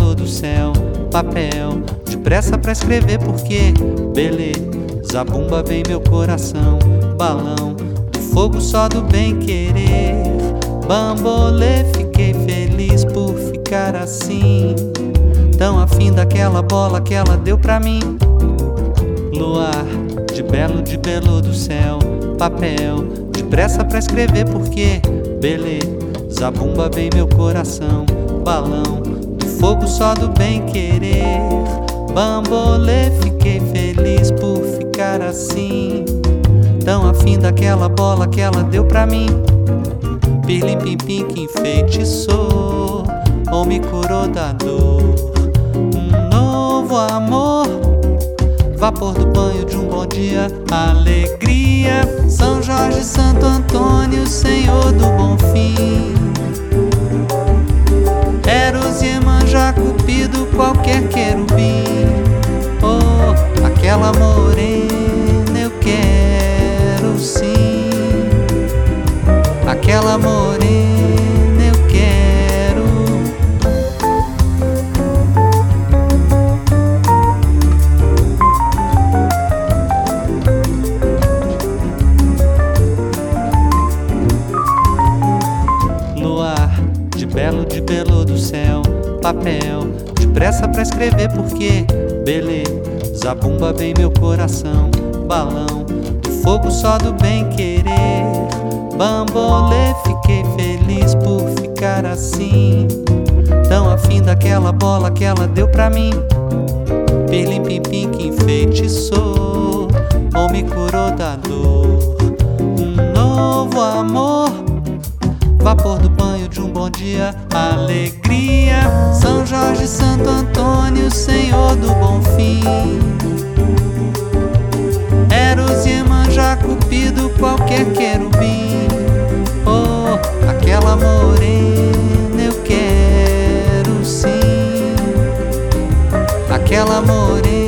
belo do céu, papel, depressa pra escrever porque beleza, bumba vem meu coração, balão, do fogo só do bem querer, bambolê, fiquei feliz por ficar assim, tão afim daquela bola que ela deu pra mim. Luar, de belo do céu, papel, depressa pra escrever porque beleza, bumba vem meu coração, balão, do fogo só do bem querer, bambolê, fiquei feliz por ficar assim, tão afim daquela bola que ela deu pra mim. Pirlim pim pim que enfeitiçou ou me curou da dor, um novo amor, vapor do banho de um bom dia, alegria, São Jorge, Santo Antônio, Senhor do bom fim, Eros, Iemanjá, Cupido, qualquer querubim, oh, aquela morena eu quero sim, aquela morena eu quero. Luar, de belo do céu, papel, depressa pra escrever porque beleza, bumba vem meu coração, balão, do fogo só do bem querer, bambolê, fiquei feliz por ficar assim, tão afim daquela bola que ela deu pra mim. Pirlim pim pim que enfeitiçou ou me curou da dor, um novo amor, vapor do banho de um bom dia, alegria, São Jorge, Santo Antônio, Senhor do bom fim, Eros, Iemanjá, Cupido, qualquer querubim, oh, aquela morena eu quero sim, aquela morena